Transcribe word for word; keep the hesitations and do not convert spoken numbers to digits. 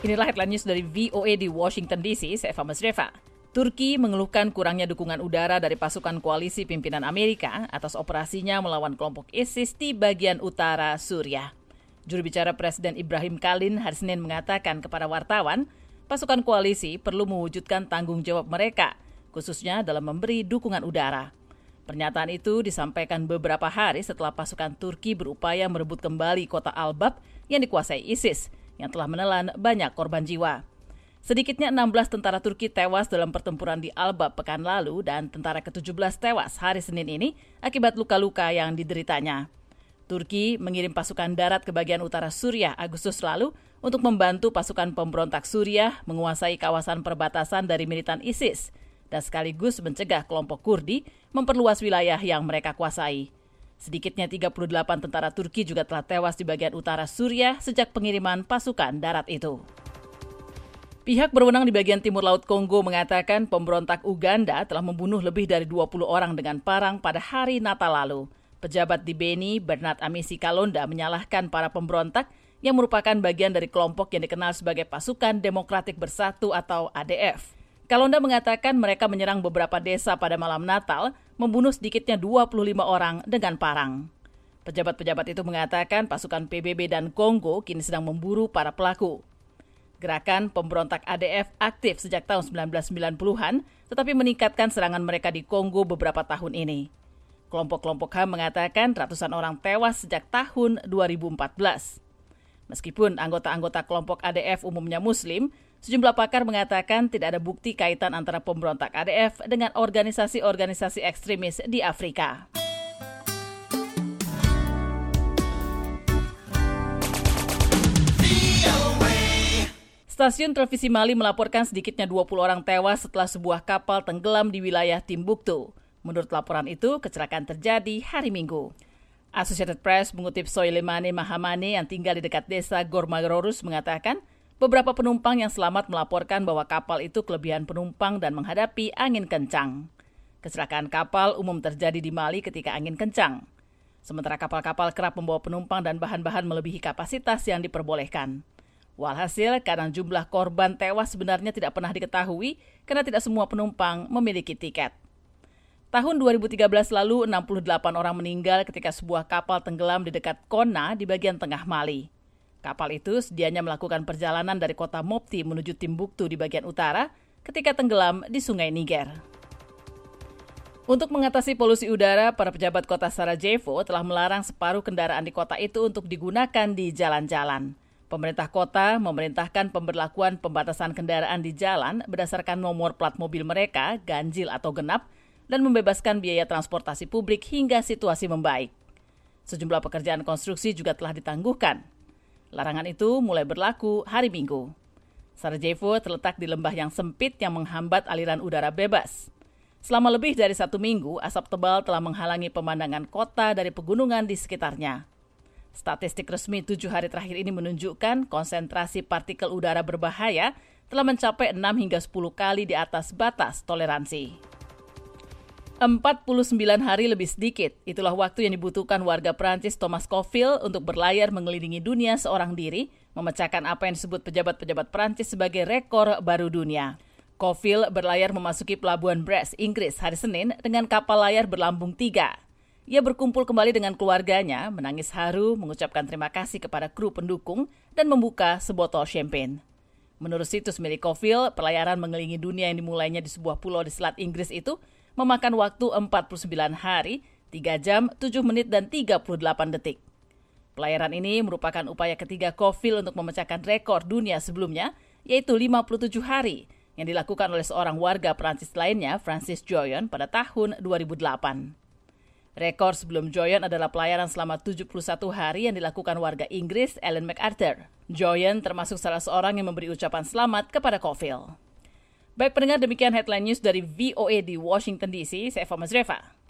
Inilah headline news dari V O A di Washington D C, saya Fama Sreva. Turki mengeluhkan kurangnya dukungan udara dari pasukan koalisi pimpinan Amerika atas operasinya melawan kelompok ISIS di bagian utara Suriah. Juru bicara Presiden Ibrahim Kalin hari Senin mengatakan kepada wartawan, pasukan koalisi perlu mewujudkan tanggung jawab mereka, khususnya dalam memberi dukungan udara. Pernyataan itu disampaikan beberapa hari setelah pasukan Turki berupaya merebut kembali kota Al-Bab yang dikuasai ISIS, yang telah menelan banyak korban jiwa. Sedikitnya enam belas tentara Turki tewas dalam pertempuran di Al-Bab pekan lalu dan tentara ke tujuh belas tewas hari Senin ini akibat luka-luka yang dideritanya. Turki mengirim pasukan darat ke bagian utara Suriah Agustus lalu untuk membantu pasukan pemberontak Suriah menguasai kawasan perbatasan dari militan ISIS dan sekaligus mencegah kelompok Kurdi memperluas wilayah yang mereka kuasai. Sedikitnya tiga puluh delapan tentara Turki juga telah tewas di bagian utara Suriah sejak pengiriman pasukan darat itu. Pihak berwenang di bagian timur Laut Kongo mengatakan pemberontak Uganda telah membunuh lebih dari dua puluh orang dengan parang pada hari Natal lalu. Pejabat di Beni, Bernard Amisi Kalonda, menyalahkan para pemberontak yang merupakan bagian dari kelompok yang dikenal sebagai Pasukan Demokratik Bersatu atau A D F. Kalonda mengatakan mereka menyerang beberapa desa pada malam Natal, membunuh sedikitnya dua puluh lima orang dengan parang. Pejabat-pejabat itu mengatakan pasukan P B B dan Kongo kini sedang memburu para pelaku. Gerakan pemberontak A D F aktif sejak tahun sembilan belas sembilan puluhan, tetapi meningkatkan serangan mereka di Kongo beberapa tahun ini. Kelompok-kelompok H A M mengatakan ratusan orang tewas sejak tahun dua ribu empat belas. Meskipun anggota-anggota kelompok A D F umumnya Muslim, sejumlah pakar mengatakan tidak ada bukti kaitan antara pemberontak A D F dengan organisasi-organisasi ekstremis di Afrika. Stasiun televisi Mali melaporkan sedikitnya dua puluh orang tewas setelah sebuah kapal tenggelam di wilayah Timbuktu. Menurut laporan itu, kecelakaan terjadi hari Minggu. Associated Press mengutip Soilemane Mahamane yang tinggal di dekat desa Gormagorous mengatakan, beberapa penumpang yang selamat melaporkan bahwa kapal itu kelebihan penumpang dan menghadapi angin kencang. Kecelakaan kapal umum terjadi di Mali ketika angin kencang. Sementara kapal-kapal kerap membawa penumpang dan bahan-bahan melebihi kapasitas yang diperbolehkan. Walhasil, kadang jumlah korban tewas sebenarnya tidak pernah diketahui karena tidak semua penumpang memiliki tiket. Tahun dua ribu tiga belas lalu, enam puluh delapan orang meninggal ketika sebuah kapal tenggelam di dekat Konna di bagian tengah Mali. Kapal itu sedianya melakukan perjalanan dari kota Mopti menuju Timbuktu di bagian utara ketika tenggelam di sungai Niger. Untuk mengatasi polusi udara, para pejabat kota Sarajevo telah melarang separuh kendaraan di kota itu untuk digunakan di jalan-jalan. Pemerintah kota memerintahkan pemberlakuan pembatasan kendaraan di jalan berdasarkan nomor plat mobil mereka, ganjil atau genap, dan membebaskan biaya transportasi publik hingga situasi membaik. Sejumlah pekerjaan konstruksi juga telah ditangguhkan. Larangan itu mulai berlaku hari Minggu. Sarajevo terletak di lembah yang sempit yang menghambat aliran udara bebas. Selama lebih dari satu minggu, asap tebal telah menghalangi pemandangan kota dari pegunungan di sekitarnya. Statistik resmi tujuh hari terakhir ini menunjukkan konsentrasi partikel udara berbahaya telah mencapai enam hingga sepuluh kali di atas batas toleransi. empat puluh sembilan hari lebih sedikit, itulah waktu yang dibutuhkan warga Prancis Thomas Coffil untuk berlayar mengelilingi dunia seorang diri, memecahkan apa yang disebut pejabat-pejabat Prancis sebagai rekor baru dunia. Coffil berlayar memasuki pelabuhan Brest, Inggris hari Senin dengan kapal layar berlambung tiga. Ia berkumpul kembali dengan keluarganya, menangis haru, mengucapkan terima kasih kepada kru pendukung, dan membuka sebotol champagne. Menurut situs milik Coffil, pelayaran mengelilingi dunia yang dimulainya di sebuah pulau di Selat Inggris itu memakan waktu empat puluh sembilan hari, tiga jam, tujuh menit, dan tiga puluh delapan detik. Pelayaran ini merupakan upaya ketiga Coffil untuk memecahkan rekor dunia sebelumnya, yaitu lima puluh tujuh hari, yang dilakukan oleh seorang warga Prancis lainnya, Francis Joyon, pada tahun dua ribu delapan. Rekor sebelum Joyon adalah pelayaran selama tujuh puluh satu hari yang dilakukan warga Inggris, Ellen MacArthur. Joyon termasuk salah seorang yang memberi ucapan selamat kepada Coffil. Baik pendengar, demikian headline news dari V O A di Washington D C. Saya Fama Sreva.